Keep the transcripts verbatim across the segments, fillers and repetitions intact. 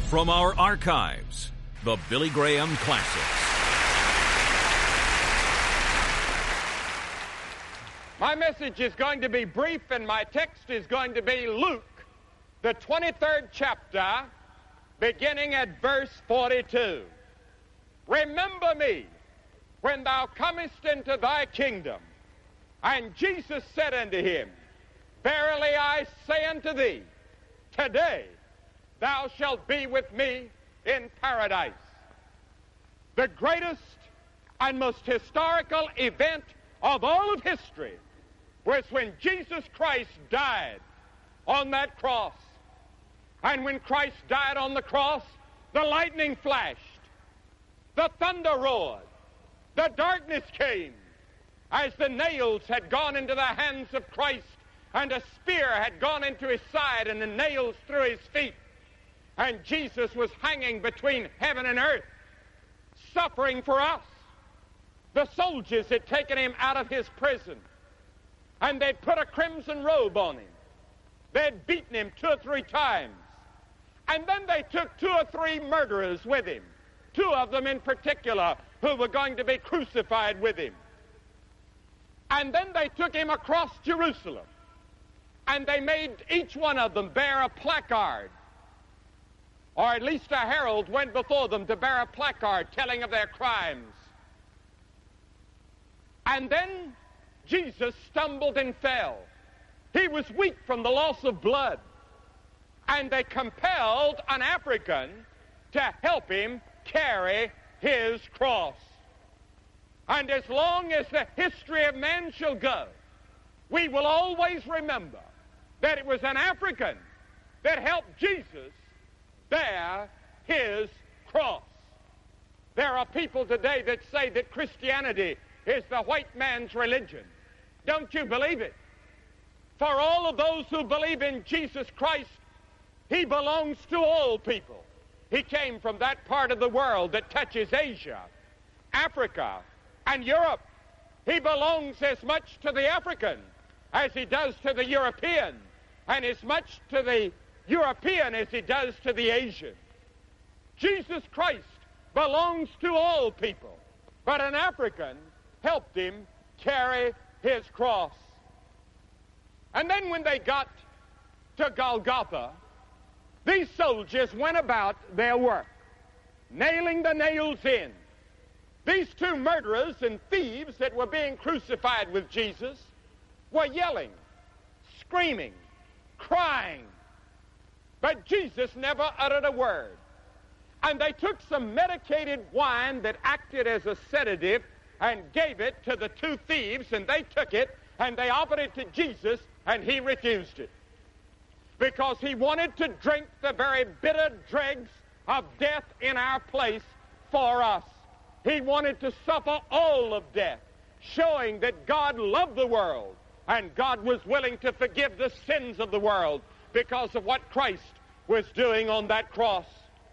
From our archives, the Billy Graham Classics. My message is going to be brief, and my text is going to be Luke, the twenty-third chapter, beginning at verse forty-two. Remember me when thou comest into thy kingdom. And Jesus said unto him, Verily I say unto thee, today thou shalt be with me in paradise. The greatest and most historical event of all of history was when Jesus Christ died on that cross. And when Christ died on the cross, the lightning flashed, the thunder roared, the darkness came, as the nails had gone into the hands of Christ, and a spear had gone into his side, and the nails through his feet. And Jesus was hanging between heaven and earth, suffering for us. The soldiers had taken him out of his prison, and they'd put a crimson robe on him. They'd beaten him two or three times. And then they took two or three murderers with him, two of them in particular, who were going to be crucified with him. And then they took him across Jerusalem, and they made each one of them bear a placard, or at least a herald went before them to bear a placard telling of their crimes. And then Jesus stumbled and fell. He was weak from the loss of blood, and they compelled an African to help him carry his cross. And as long as the history of man shall go, we will always remember that it was an African that helped Jesus bear his cross. There are people today that say that Christianity is the white man's religion. Don't you believe it? For all of those who believe in Jesus Christ, he belongs to all people. He came from that part of the world that touches Asia, Africa, and Europe. He belongs as much to the African as he does to the European, and as much to the European as he does to the Asian. Jesus Christ belongs to all people, but an African helped him carry his cross. And then when they got to Golgotha, these soldiers went about their work, nailing the nails in. These two murderers and thieves that were being crucified with Jesus were yelling, screaming, crying. But Jesus never uttered a word. And they took some medicated wine that acted as a sedative and gave it to the two thieves, and they took it and they offered it to Jesus, and he refused it, because he wanted to drink the very bitter dregs of death in our place for us. He wanted to suffer all of death, showing that God loved the world, and God was willing to forgive the sins of the world because of what Christ was doing on that cross.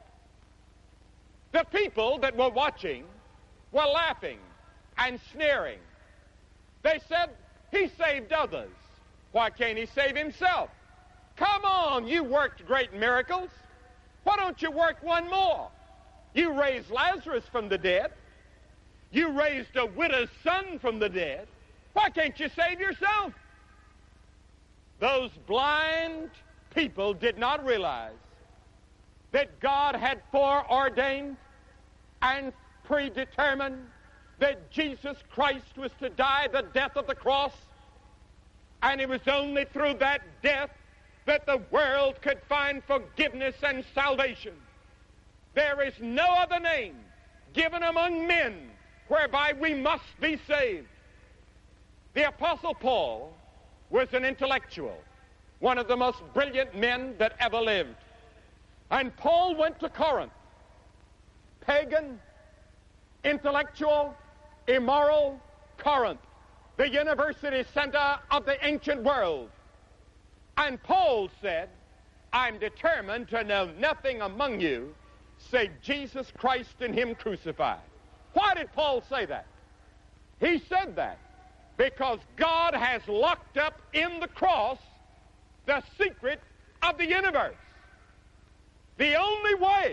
The people that were watching were laughing and sneering. They said, he saved others. Why can't he save himself? Come on, you worked great miracles. Why don't you work one more? You raised Lazarus from the dead. You raised a widow's son from the dead. Why can't you save yourself? Those blind people did not realize that God had foreordained and predetermined that Jesus Christ was to die the death of the cross, and it was only through that death that the world could find forgiveness and salvation. There is no other name given among men whereby we must be saved. The Apostle Paul was an intellectual, one of the most brilliant men that ever lived. And Paul went to Corinth, pagan, intellectual, immoral Corinth, the university center of the ancient world. And Paul said, I'm determined to know nothing among you save Jesus Christ and him crucified. Why did Paul say that? He said that because God has locked up in the cross the secret of the universe. The only way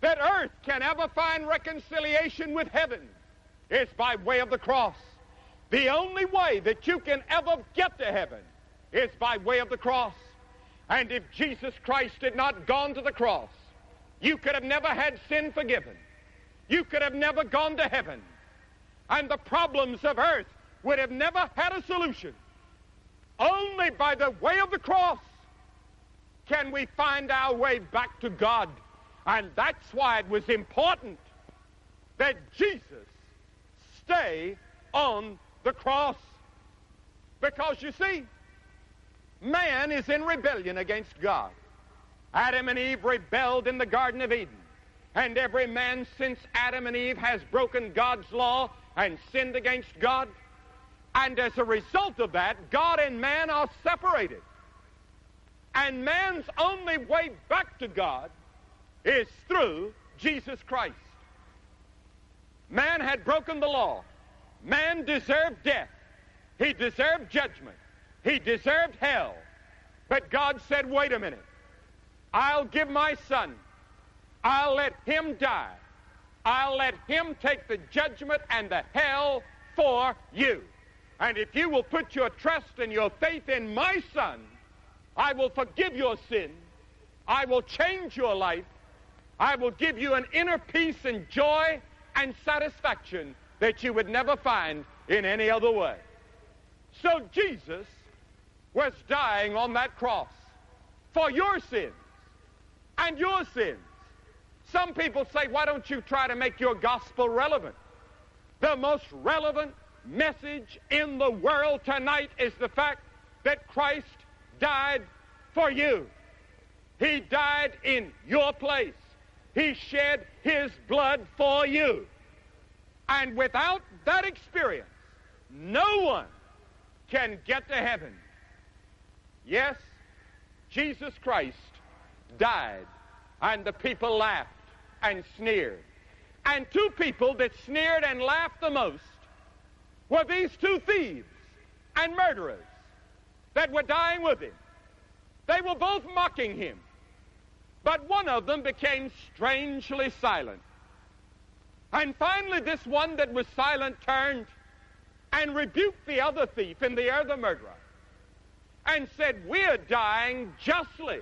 that earth can ever find reconciliation with heaven is by way of the cross. The only way that you can ever get to heaven is by way of the cross. And if Jesus Christ had not gone to the cross, you could have never had sin forgiven. You could have never gone to heaven. And the problems of earth would have never had a solution. Only by the way of the cross can we find our way back to God. And that's why it was important that Jesus stay on the cross. Because you see, man is in rebellion against God. Adam and Eve rebelled in the Garden of Eden. And every man since Adam and Eve has broken God's law and sinned against God. And as a result of that, God and man are separated. And man's only way back to God is through Jesus Christ. Man had broken the law. Man deserved death. He deserved judgment. He deserved hell. But God said, wait a minute. I'll give my son. I'll let him die. I'll let him take the judgment and the hell for you. And if you will put your trust and your faith in my son, I will forgive your sin. I will change your life. I will give you an inner peace and joy and satisfaction that you would never find in any other way. So Jesus was dying on that cross for your sins and your sins. Some people say, why don't you try to make your gospel relevant? The most relevant message in the world tonight is the fact that Christ died for you. He died in your place. He shed his blood for you. And without that experience, no one can get to heaven. Yes, Jesus Christ died, and the people laughed and sneered. And two people that sneered and laughed the most were these two thieves and murderers that were dying with him. They were both mocking him. But one of them became strangely silent. And finally this one that was silent turned and rebuked the other thief and the other murderer and said, we're dying justly.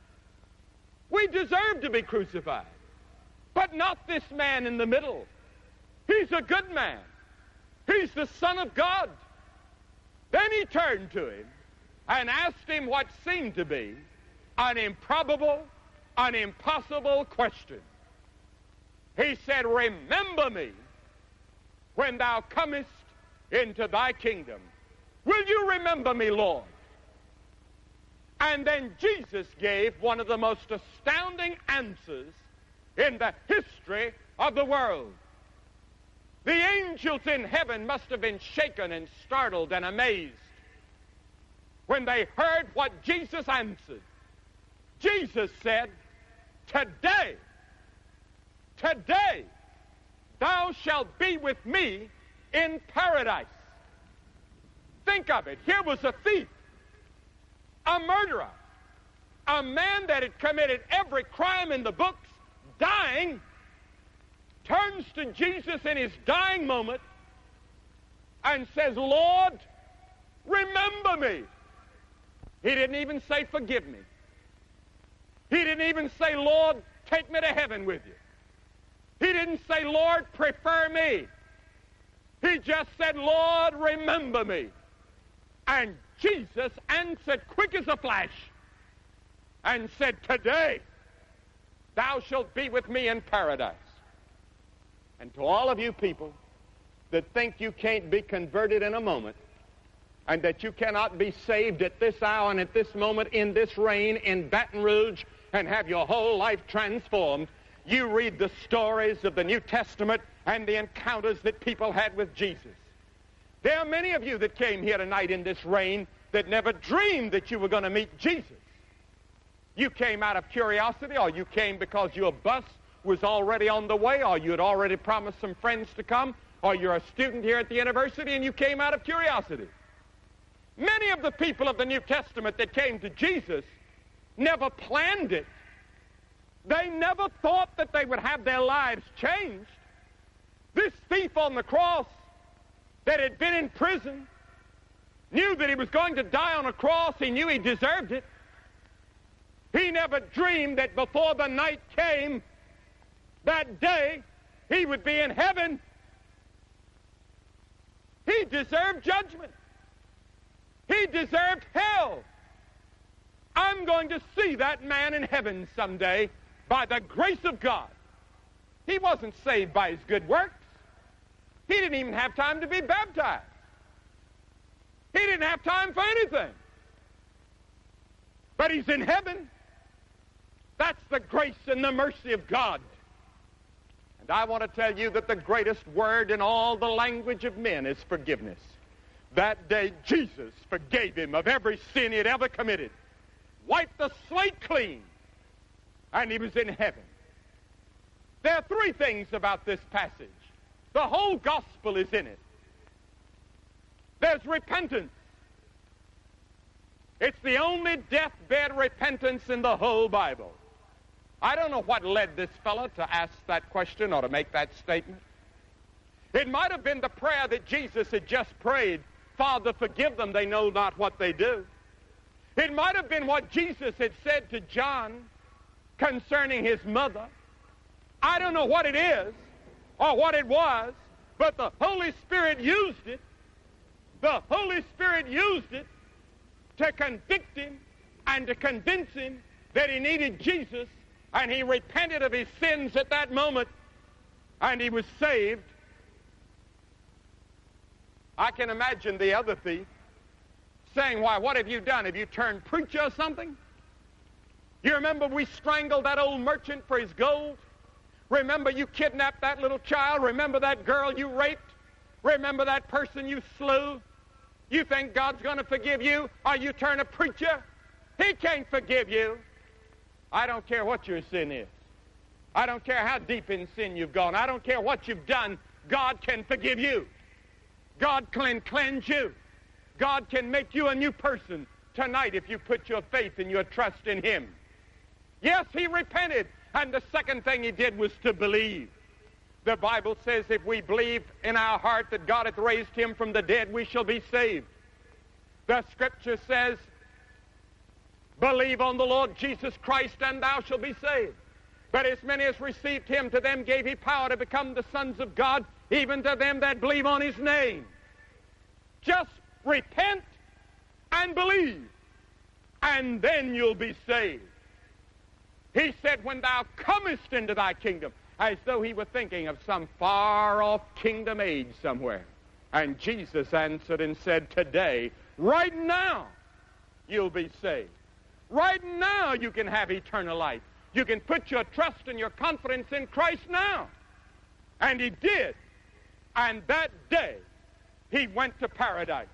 We deserve to be crucified. But not this man in the middle. He's a good man. He's the Son of God. Then he turned to him and asked him what seemed to be an improbable, an impossible question. He said, remember me when thou comest into thy kingdom. Will you remember me, Lord? And then Jesus gave one of the most astounding answers in the history of the world. The angels in heaven must have been shaken and startled and amazed when they heard what Jesus answered. Jesus said, today, today, thou shalt be with me in paradise. Think of it. Here was a thief, a murderer, a man that had committed every crime in the books, dying, turns to Jesus in his dying moment and says, Lord, remember me. He didn't even say, forgive me. He didn't even say, Lord, take me to heaven with you. He didn't say, Lord, prefer me. He just said, Lord, remember me. And Jesus answered quick as a flash and said, today thou shalt be with me in paradise. And to all of you people that think you can't be converted in a moment and that you cannot be saved at this hour and at this moment in this rain in Baton Rouge and have your whole life transformed, you read the stories of the New Testament and the encounters that people had with Jesus. There are many of you that came here tonight in this rain that never dreamed that you were going to meet Jesus. You came out of curiosity, or you came because your bus was already on the way, or you had already promised some friends to come, or you're a student here at the university and you came out of curiosity. Many of the people of the New Testament that came to Jesus never planned it. They never thought that they would have their lives changed. This thief on the cross that had been in prison knew that he was going to die on a cross. He knew he deserved it. He never dreamed that before the night came, that day, he would be in heaven. He deserved judgment. He deserved hell. I'm going to see that man in heaven someday by the grace of God. He wasn't saved by his good works. He didn't even have time to be baptized. He didn't have time for anything. But he's in heaven. That's the grace and the mercy of God. And I want to tell you that the greatest word in all the language of men is forgiveness. That day, Jesus forgave him of every sin he had ever committed, wiped the slate clean, and he was in heaven. There are three things about this passage. The whole gospel is in it. There's repentance. It's the only deathbed repentance in the whole Bible. I don't know what led this fellow to ask that question or to make that statement. It might have been the prayer that Jesus had just prayed, Father, forgive them, they know not what they do. It might have been what Jesus had said to John concerning his mother. I don't know what it is or what it was, but the Holy Spirit used it. The Holy Spirit used it to convict him and to convince him that he needed Jesus, and he repented of his sins at that moment, and he was saved. I can imagine the other thief saying, why, what have you done? Have you turned preacher or something? You remember we strangled that old merchant for his gold? Remember you kidnapped that little child? Remember that girl you raped? Remember that person you slew? You think God's going to forgive you, or you turn a preacher? He can't forgive you. I don't care what your sin is. I don't care how deep in sin you've gone. I don't care what you've done. God can forgive you. God can cleanse you. God can make you a new person tonight if you put your faith and your trust in him. Yes, he repented, and the second thing he did was to believe. The Bible says if we believe in our heart that God hath raised him from the dead, we shall be saved. The Scripture says, believe on the Lord Jesus Christ, and thou shalt be saved. But as many as received him, to them gave he power to become the sons of God, even to them that believe on his name. Just repent and believe, and then you'll be saved. He said, when thou comest into thy kingdom, as though he were thinking of some far-off kingdom age somewhere. And Jesus answered and said, today, right now, you'll be saved. Right now, you can have eternal life. You can put your trust and your confidence in Christ now. And he did. And that day, he went to paradise.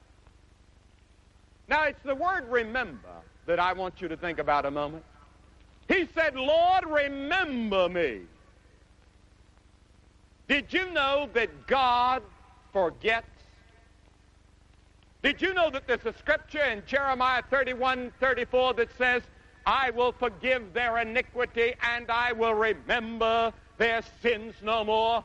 Now, it's the word remember that I want you to think about a moment. He said, Lord, remember me. Did you know that God forgets? Did you know that there's a scripture in Jeremiah thirty-one thirty-four that says, I will forgive their iniquity and I will remember their sins no more?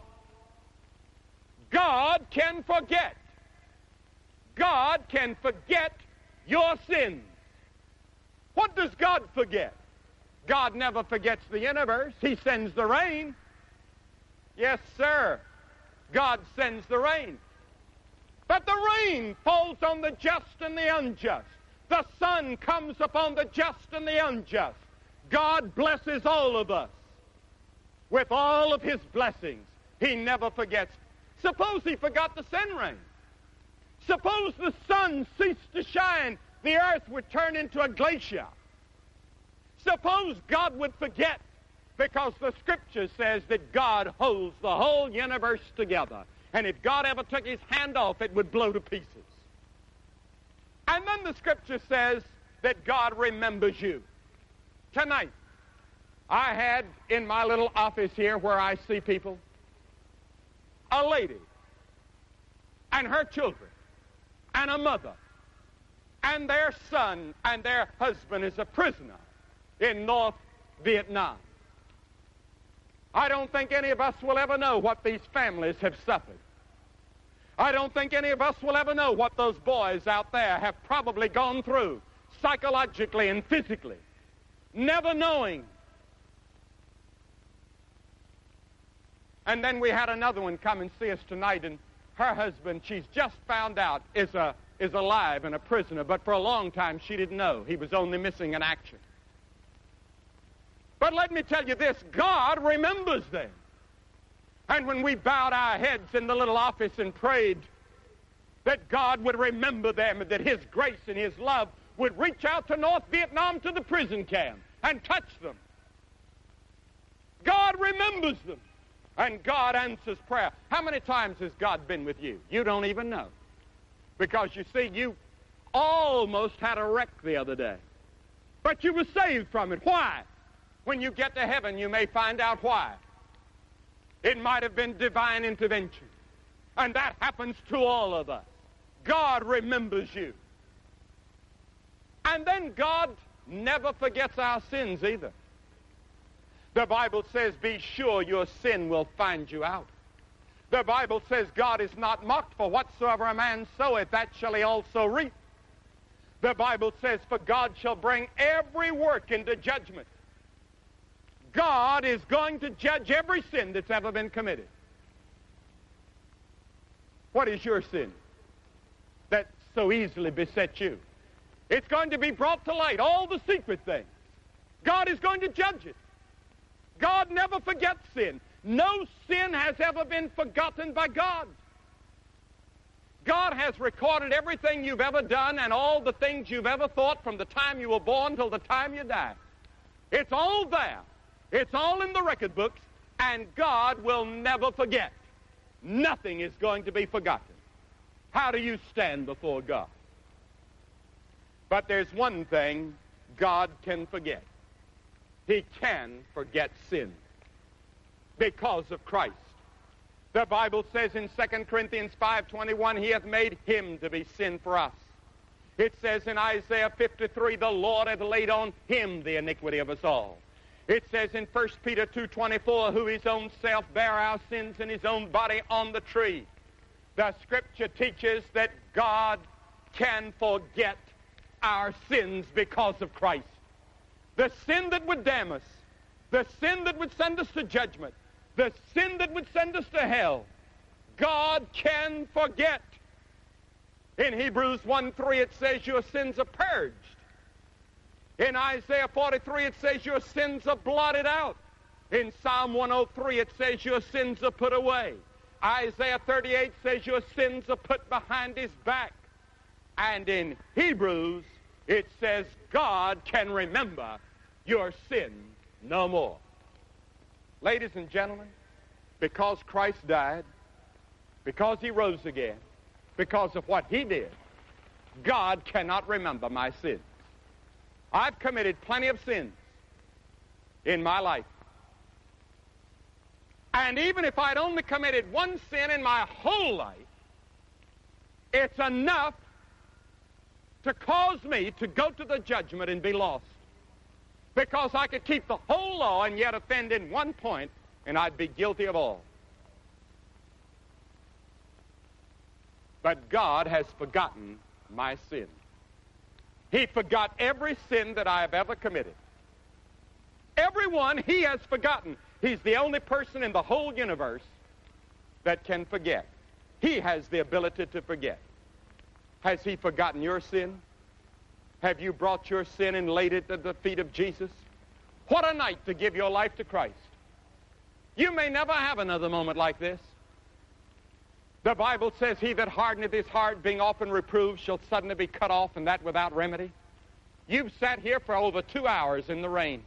God can forget. God can forget your sins. What does God forget? God never forgets the universe. He sends the rain. Yes, sir. God sends the rain. But the rain falls on the just and the unjust. The sun comes upon the just and the unjust. God blesses all of us with all of his blessings. He never forgets. Suppose he forgot to send rain. Suppose the sun ceased to shine, the earth would turn into a glacier. Suppose God would forget, because the Scripture says that God holds the whole universe together. And if God ever took his hand off, it would blow to pieces. And then the Scripture says that God remembers you. Tonight, I had in my little office here where I see people, a lady and her children and a mother and their son and their husband is a prisoner in North Vietnam. I don't think any of us will ever know what these families have suffered. I don't think any of us will ever know what those boys out there have probably gone through psychologically and physically, never knowing. And then we had another one come and see us tonight, and her husband, she's just found out, is a is alive and a prisoner, but for a long time she didn't know. He was only missing in action. But let me tell you this, God remembers them. And when we bowed our heads in the little office and prayed that God would remember them and that His grace and His love would reach out to North Vietnam, to the prison camp, and touch them. God remembers them. And God answers prayer. How many times has God been with you? You don't even know. Because you see, you almost had a wreck the other day. But you were saved from it. Why? When you get to heaven, you may find out why. It might have been divine intervention. And that happens to all of us. God remembers you. And then God never forgets our sins either. The Bible says, be sure your sin will find you out. The Bible says God is not mocked, for whatsoever a man soweth, that shall he also reap. The Bible says, for God shall bring every work into judgment. God is going to judge every sin that's ever been committed. What is your sin that so easily besets you? It's going to be brought to light, all the secret things. God is going to judge it. God never forgets sin. No sin has ever been forgotten by God. God has recorded everything you've ever done and all the things you've ever thought from the time you were born till the time you die. It's all there. It's all in the record books, and God will never forget. Nothing is going to be forgotten. How do you stand before God? But there's one thing God can forget. He can forget sin because of Christ. The Bible says in Second Corinthians five twenty-one, He hath made Him to be sin for us. It says in Isaiah fifty-three, the Lord hath laid on Him the iniquity of us all. It says in First Peter two twenty-four, who His own self bare our sins in His own body on the tree. The Scripture teaches that God can forget our sins because of Christ. The sin that would damn us, the sin that would send us to judgment, the sin that would send us to hell, God can forget. In Hebrews one three it says your sins are purged. In Isaiah forty-three it says your sins are blotted out. In Psalm one oh three it says your sins are put away. Isaiah thirty-eight says your sins are put behind His back. And in Hebrews it says God can remember your sin no more. Ladies and gentlemen, because Christ died, because He rose again, because of what He did, God cannot remember my sins. I've committed plenty of sins in my life. And even if I'd only committed one sin in my whole life, it's enough to cause me to go to the judgment and be lost. Because I could keep the whole law and yet offend in one point, and I'd be guilty of all. But God has forgotten my sin. He forgot every sin that I have ever committed. Every one He has forgotten. He's the only person in the whole universe that can forget. He has the ability to forget. Has He forgotten your sin? Have you brought your sin and laid it at the feet of Jesus? What a night to give your life to Christ. You may never have another moment like this. The Bible says, he that hardeneth his heart, being often reproved, shall suddenly be cut off, and that without remedy. You've sat here for over two hours in the rain.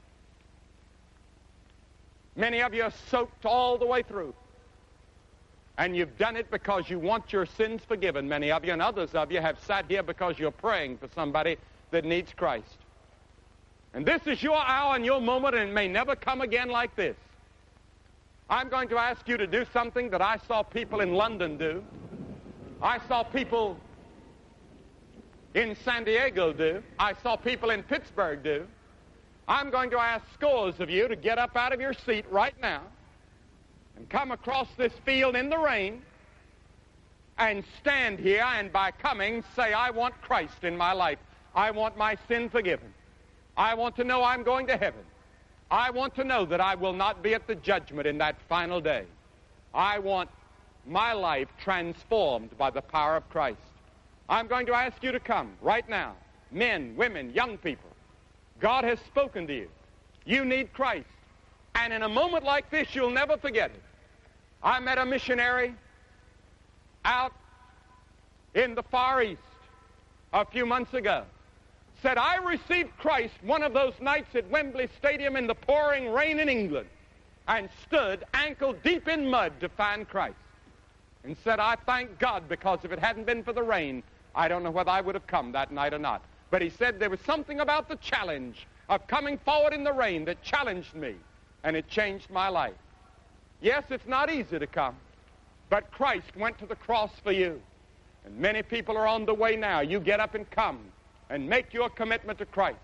Many of you are soaked all the way through. And you've done it because you want your sins forgiven, many of you, and others of you have sat here because you're praying for somebody that needs Christ. And this is your hour and your moment, and it may never come again like this. I'm going to ask you to do something that I saw people in London do. I saw people in San Diego do. I saw people in Pittsburgh do. I'm going to ask scores of you to get up out of your seat right now and come across this field in the rain and stand here and by coming say, I want Christ in my life. I want my sin forgiven. I want to know I'm going to heaven. I want to know that I will not be at the judgment in that final day. I want my life transformed by the power of Christ. I'm going to ask you to come right now. Men, women, young people. God has spoken to you. You need Christ. And in a moment like this, you'll never forget it. I met a missionary out in the Far East a few months ago. Said, I received Christ one of those nights at Wembley Stadium in the pouring rain in England and stood ankle deep in mud to find Christ. And said, I thank God, because if it hadn't been for the rain, I don't know whether I would have come that night or not. But he said there was something about the challenge of coming forward in the rain that challenged me, and it changed my life. Yes, it's not easy to come, but Christ went to the cross for you. And many people are on the way now. You get up and come and make your commitment to Christ.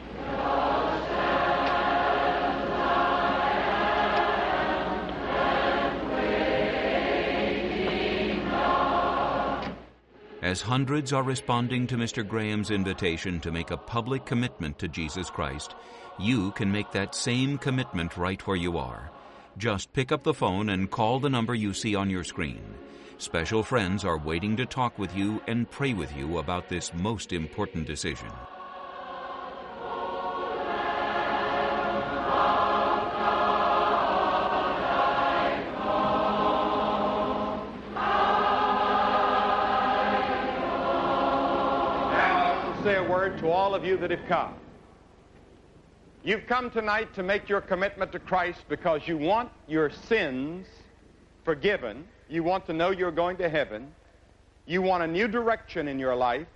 As hundreds are responding to Mister Graham's invitation to make a public commitment to Jesus Christ, you can make that same commitment right where you are. Just pick up the phone and call the number you see on your screen. Special friends are waiting to talk with you and pray with you about this most important decision. Say a word to all of you that have come. You've come tonight to make your commitment to Christ because you want your sins forgiven. You want to know you're going to heaven. You want a new direction in your life.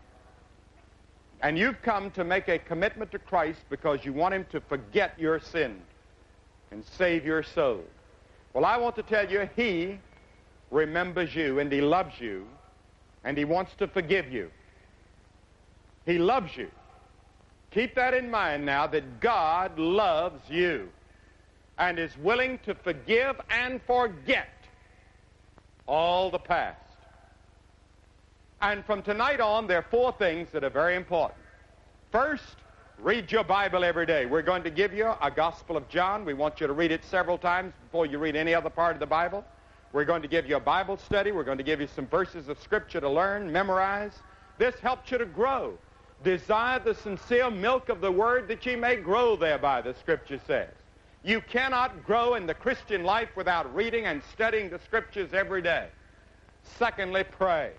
And you've come to make a commitment to Christ because you want him to forget your sin and save your soul. Well, I want to tell you, he remembers you and he loves you and he wants to forgive you. He loves you. Keep that in mind now, that God loves you and is willing to forgive and forget all the past. And from tonight on, there are four things that are very important. First, read your Bible every day. We're going to give you a Gospel of John. We want you to read it several times before you read any other part of the Bible. We're going to give you a Bible study. We're going to give you some verses of Scripture to learn, memorize. This helps you to grow. Desire the sincere milk of the Word that ye may grow thereby, the Scripture says. You cannot grow in the Christian life without reading and studying the Scriptures every day. Secondly, pray.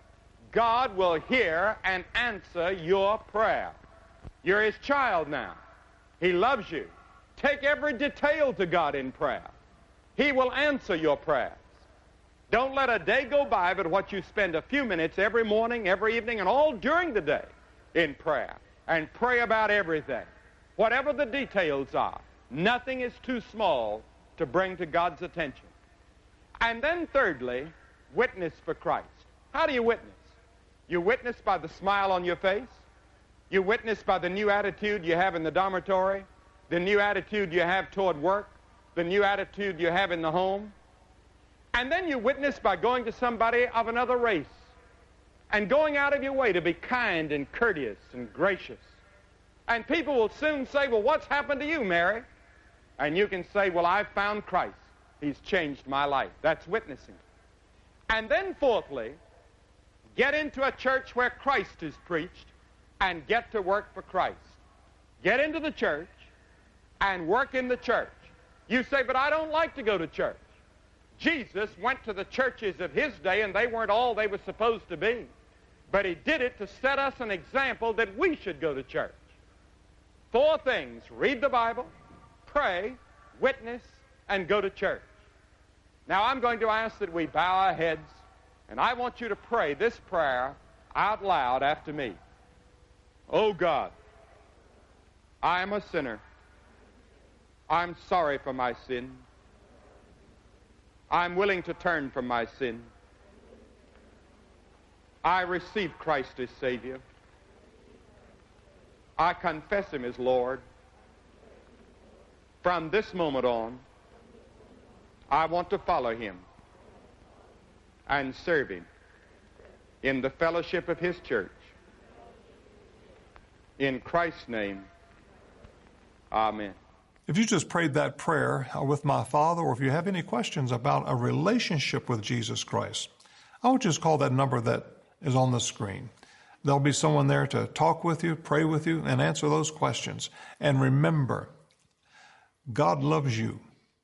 God will hear and answer your prayer. You're his child now. He loves you. Take every detail to God in prayer. He will answer your prayers. Don't let a day go by but what you spend a few minutes every morning, every evening, and all during the day in prayer. And pray about everything. Whatever the details are, nothing is too small to bring to God's attention. And then thirdly, witness for Christ. How do you witness? You witness by the smile on your face. You witness by the new attitude you have in the dormitory, the new attitude you have toward work, the new attitude you have in the home. And then you witness by going to somebody of another race and going out of your way to be kind and courteous and gracious. And people will soon say, well, what's happened to you, Mary? And you can say, well, I've found Christ. He's changed my life. That's witnessing. And then fourthly, get into a church where Christ is preached and get to work for Christ. Get into the church and work in the church. You say, but I don't like to go to church. Jesus went to the churches of his day and they weren't all they were supposed to be. But he did it to set us an example that we should go to church. Four things: read the Bible, pray, witness, and go to church. Now I'm going to ask that we bow our heads, and I want you to pray this prayer out loud after me. Oh God, I am a sinner. I'm sorry for my sin. I'm willing to turn from my sin. I receive Christ as Savior. I confess him as Lord. From this moment on, I want to follow him and serve him in the fellowship of his church. In Christ's name, amen. If you just prayed that prayer with my father, or if you have any questions about a relationship with Jesus Christ, I would just call that number that is on the screen. There'll be someone there to talk with you, pray with you, and answer those questions. And remember, God loves you.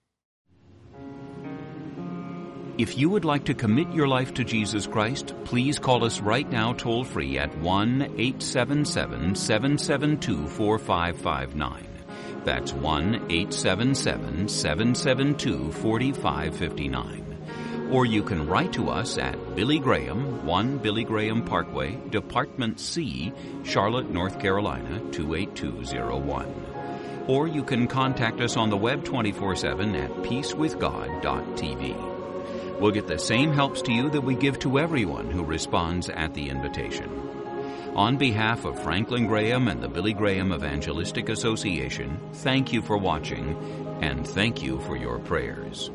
If you would like to commit your life to Jesus Christ, please call us right now toll-free at one eight seven seven, seven seven two, four five five nine. That's one eight seven seven, seven seven two, four five five nine. Or you can write to us at Billy Graham, one Billy Graham Parkway, Department C, Charlotte, North Carolina, two eight two zero one. Or you can contact us on the web twenty-four seven at peace with god dot t v. We'll get the same helps to you that we give to everyone who responds at the invitation. On behalf of Franklin Graham and the Billy Graham Evangelistic Association, thank you for watching, and thank you for your prayers.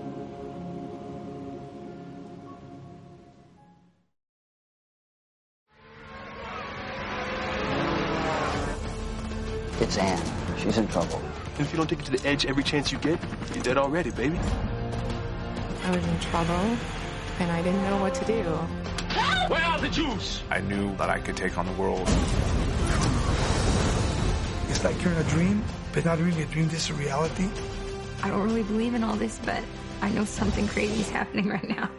It's Anne. She's in trouble. And if you don't take it to the edge every chance you get, you're dead already, baby. I was in trouble, and I didn't know what to do. Where are the Jews? I knew that I could take on the world. It's like you're in a dream, but not really a dream, this is a reality. I don't really believe in all this, but I know something crazy is happening right now.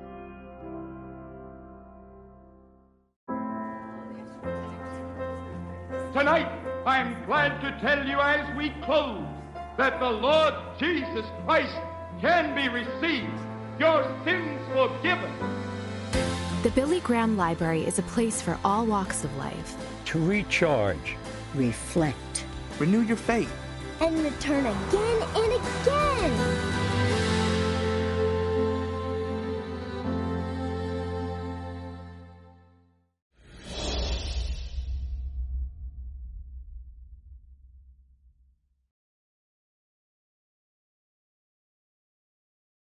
Tonight, I'm glad to tell you as we close that the Lord Jesus Christ can be received, your sins forgiven. The Billy Graham Library is a place for all walks of life. To recharge, reflect, renew your faith, and return again and again.